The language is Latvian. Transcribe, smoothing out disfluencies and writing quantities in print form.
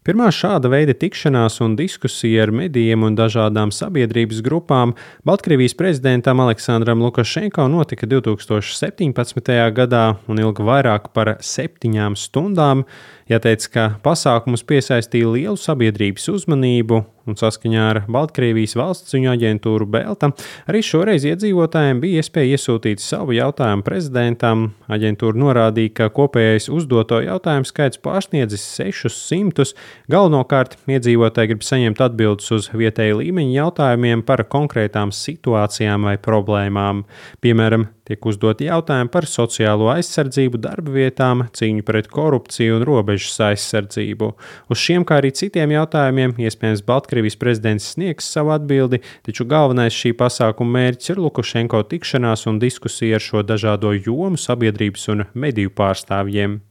Pirmā šāda veida tikšanās un diskusija ar medijiem un dažādām sabiedrības grupām Baltkrievijas prezidentam Aleksandram Lukašenko notika 2017. gadā un ilga vairāk par 7 stundām. Jāteic, ka pasākums piesaistīja lielu sabiedrības uzmanību un saskaņā ar Baltkrievijas valsts ziņu aģentūru Belta arī šoreiz iedzīvotājiem bija iespēja iesūtīt savu jautājumu prezidentam. Aģentūra norādīja, ka kopējais uzdoto jautājumu skaits pārsniedzis 600. Galvenokārt iedzīvotāji grib saņemt atbildes uz vietēja līmeņa jautājumiem par konkrētām situācijām vai problēmām. Piemēram, tiek uzdoti jautājumi par sociālo aizsardzību, darba vietām, cīņu pret korupciju un robežas aizsardzību. Uz šiem, kā arī citiem jautājumiem, iespējams Baltkrievijas prezidents sniegs savu atbildi, taču galvenais šī pasākuma mērķis ir Lukašenko tikšanās un diskusija ar šo dažādo jomu sabiedrības un mediju pārstāvjiem.